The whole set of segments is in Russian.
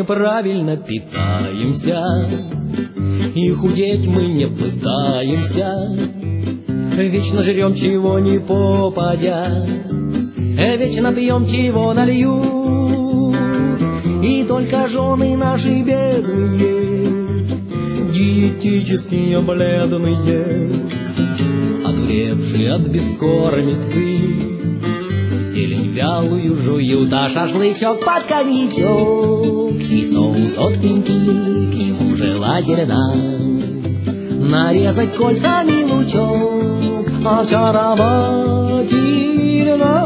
неправильно питаемся, и худеть мы не пытаемся. Вечно жрем, чего не попадя, вечно пьем, чего нальют. И только жены наши бедные, диетические бледные, одуревшие от бескормицы, зелень вялую жуют, а шашлычок под коньячок, и соус остренький, к нему желательно нарезать кольцами лучок, очаровательно.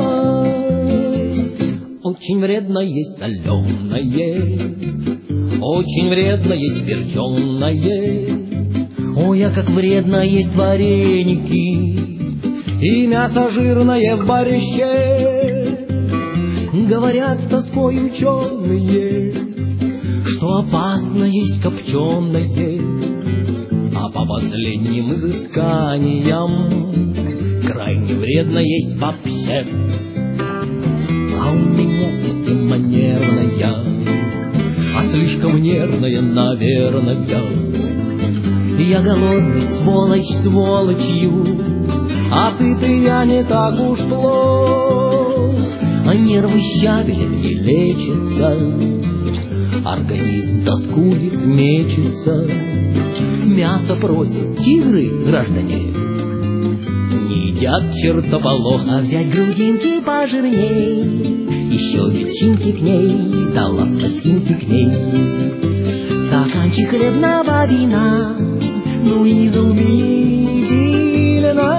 Очень вредно есть соленое, очень вредно есть перченое. Ой, а как вредно есть вареники и мясо жирное в борще. Говорят с тоской ученые, что опасно есть копченое, а по последним изысканиям крайне вредно есть вообще. А у меня система нервная, а слишком нервная, наверное. Я голодный, сволочь, сволочью, а сытый я не так уж плох. А нервы щавелем не лечится, организм тоскует, мечется. Мясо просят тигры, граждане, не едят чертополох, а взять грудинки пожирней, еще ветчинки к ней, да лапосинки к ней. Стаканчик хлебного вина, ну и изумительно.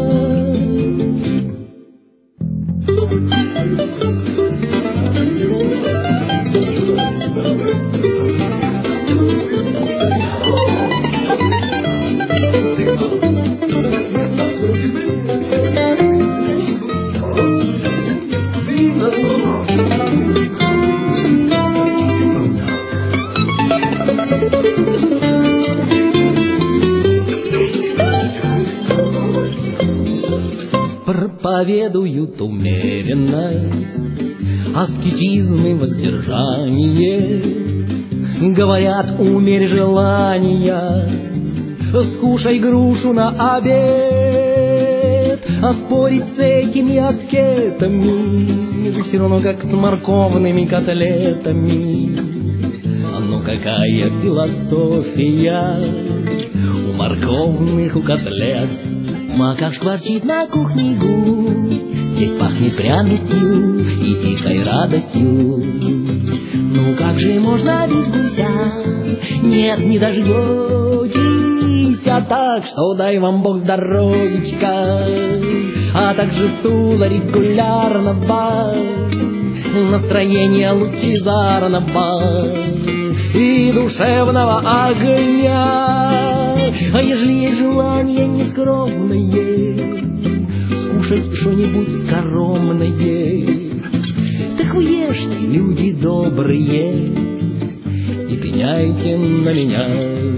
Проповедуют умеренность, аскетизм и воздержание. Говорят, умерь желания, скушай грушу на обед. А спорить с этими аскетами все равно как с морковными котлетами. А ну какая философия у морковных, у котлет. А как шкварчит на кухне гусь, здесь пахнет пряностью и тихой радостью. Ну как же можно без гуся? Нет, не дождетесь, а так, что дай вам Бог здоровичка, а также тула регулярного, настроения лучезарного и душевного огня. А ежели есть желание нескромное скушать что-нибудь скоромное, так вы ешьте, люди добрые, и пеняйте на меня.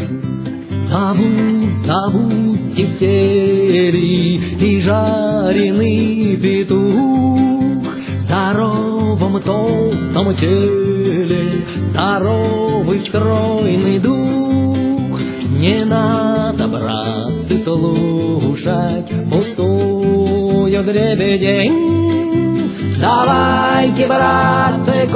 Забудьте сери и жареный петух в здоровом толстом теле, здоровый стройный дух. Не надо, братцы, слушать пустую дребедень. Давайте, братцы,